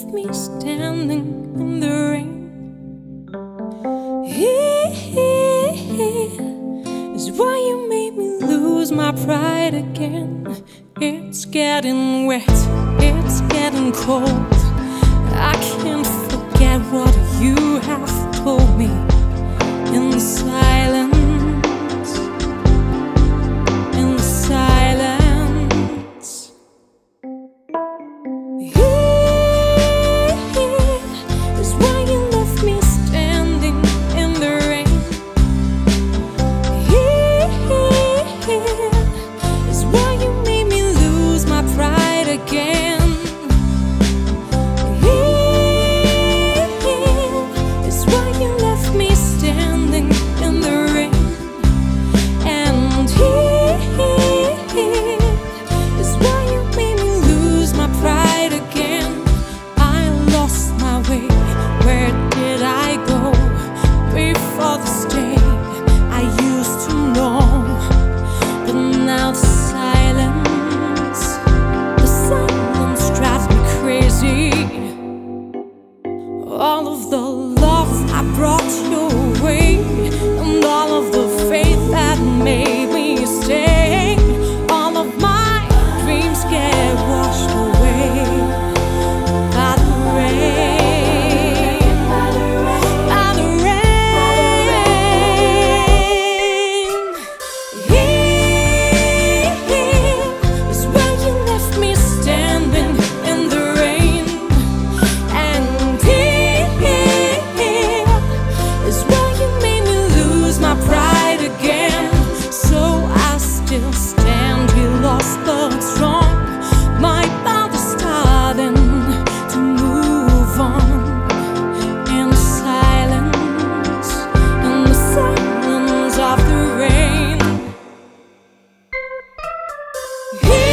left me standing in the rain. Here is why you made me lose my pride again. It's getting wet, it's getting cold. I can't forget what you have told me in silence. In silence. Here is why you left me standing in the rain. Here is why you made me lose my pride again. Here is why you left me standing in the rain. And here is why you made me lose my pride again. I lost my way. Where did I go before this day I used to know? But now the silence drives me crazy. All of the love I brought your way, and all of the faith that made me stay, all of my dreams get washed away by the rain, by the rain. Here is where you left me standing in the rain. And here is where you made me lose my pride again. So I still stand here, lost but strong. My body's starting to move on. In silence, in the silence of the rain.